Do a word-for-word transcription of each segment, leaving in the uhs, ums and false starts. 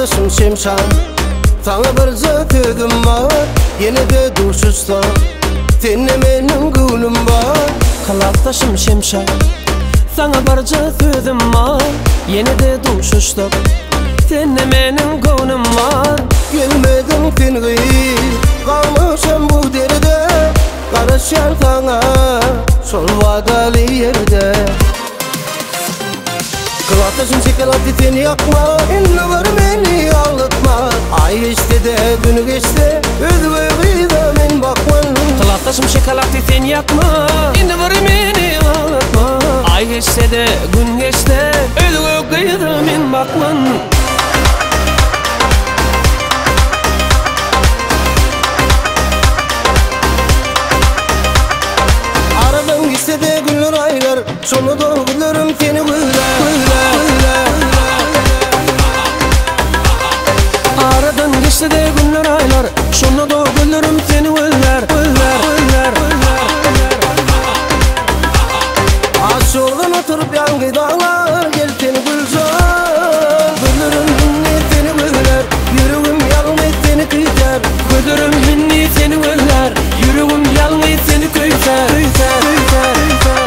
Kılatdaşım Şemşan, sana bir sözüm var, yine de duşuşta seninle benim gülüm var. Kılatdaşım Şemşan, sana bir sözüm var, yine de duşuşta seninle benim gülüm var. Gelmedin fingi, kalmışım bu deride, karışan sana sol vadalı yerde. Kılatdaşım şekelatı seni yakma, illa var beni ağlatma. Ay geçti de gün geçti, özüme kıyda men bakman. Kılatdaşım şekelatı seni yakma, illa var beni ağlatma. Ay geçti de gün geçti, özüme kıyda men bakman. Aradan geçti de günler aylar, sonu doğgularım seni güller. Aradan geçti de günler aylar, şuna da güllerim seni güller, güller, güller. Az yoldan oturup yangı dağlar, gel seni gülsün. Güllerim minni seni güller, yüreğim yalnız seni kıytar. Güllerim minni seni güller, yüreğim yalnız seni kıytar, kıytar, kıytar, kıytar.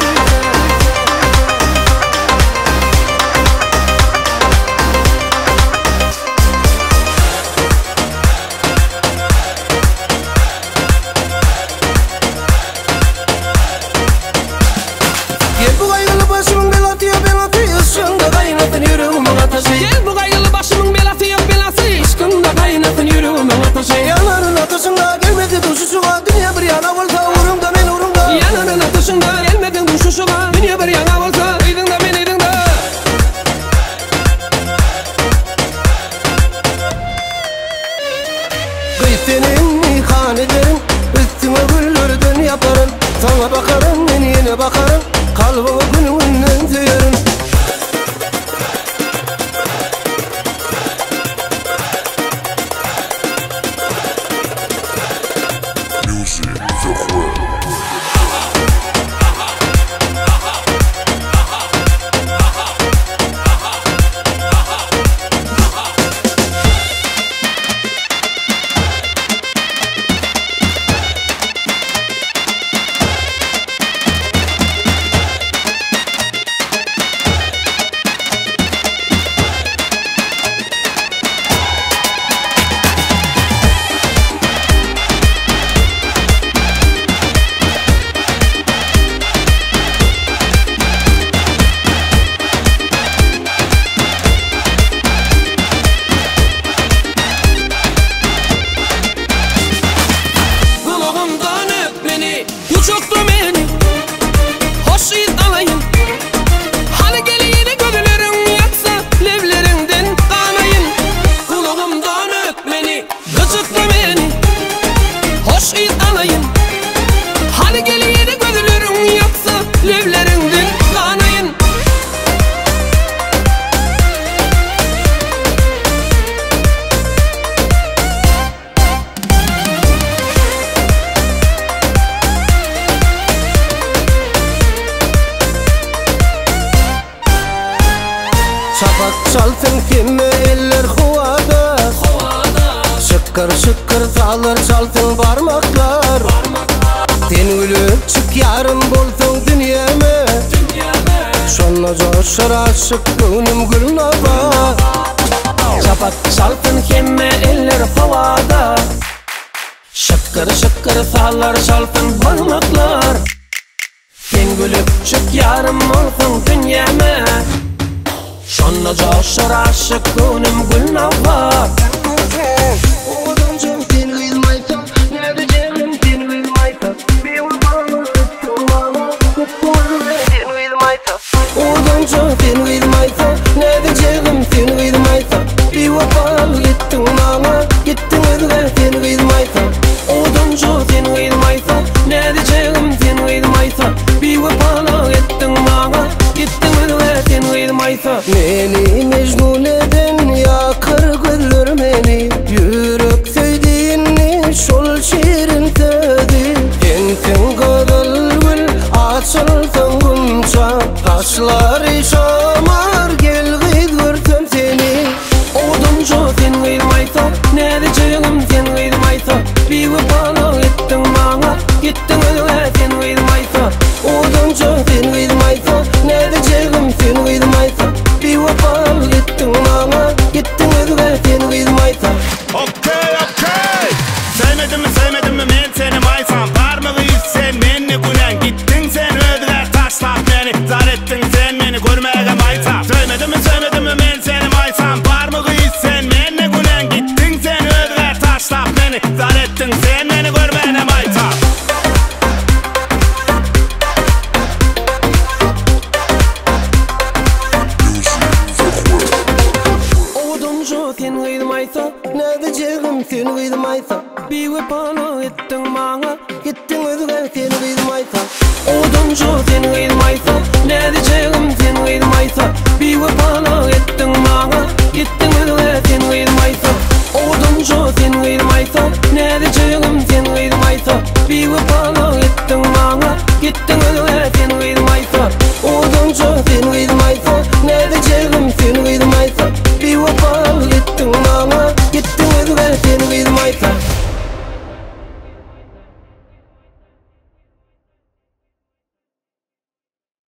Gel bu gayrılı başımın belası ya belası, ışığında kaynatın yüreğimin ateşi. Gel bu gayrılı başımın belası ya belası, ışkında kaynatın yüreğimin ateşi. Yanarın ateşinde gelmedi duşuşuğa, dünya bir yana olsa uğrumda men uğrumda. Yanarın ateşinde gelmedin duşuşuğa, dünya bir yana olsaıydın da menıydın da. Kıy senin meyhanelerin, üstüme güllerden yaparım. Sana bakarım, ben yine bakarım, kalbime günümünden tüyerim. Music, the world. Kulağımdan öp beni, uçuktu beni, hoş iz alayım. Hani geliyini gözlerin yaksa, levlerinden kanayın. Kulağımdan öp beni, gıcıktı beni, hoş iz alayım. Hani geliyini gözlerin yaksa, levlerinden kanayın. Şafak çalsın kimi eller huvada, şıkkır şıkkır salır çalsın parmaklar. Sen gülüp çık yarım bolsun dünyeme, şonna coşar aşık gönlüm gülnaba. Şafak çalsın kimi eller havada, şıkkır şıkkır sallar çalsın parmaklar. Sen gülüp çık yarım olsun dünyeme, şonna coşar aşık gönlüm gülnaba. Oğlumcum sen kıyılmaysan, ne diyeceğim sen kıyılmaysan. Bir vurmanı tuttum bana, tuttum sen kıyılmaysan. Oğlumcum sen kıyılmaysan, ne diyeceğim sen kıyılmaysan. Bir vurmanı gittin bana, gittin özüne sen kıyılmaysan. Oğlumcu sen kıyılmaysan, ne diyeceğim sen kıyılmaysan. Bir vurmanı gittin bana, gittin özüne sen kıyılmaysan. Beni mecnun eden yakar güller beni, yürek sevdiğini şol şirin tedi. Kentin kadar gül açılsın gümça, kaşları şamar gel gid görsem seni. Oduncu sen maytha, ne diyeceğim seni kıymaysa. Bir ve bana ettin bana, Gittin özüne seni kıymaysa. oduncu seni kıymaysa. Ne diyeceğim seni kıymaysa. Bir ve bana ettin bana, gittin özüne seni kıymaysa. Oduncu seni kıymaysa. Ne diyeceğim seni kıymaysa. Bir ve bana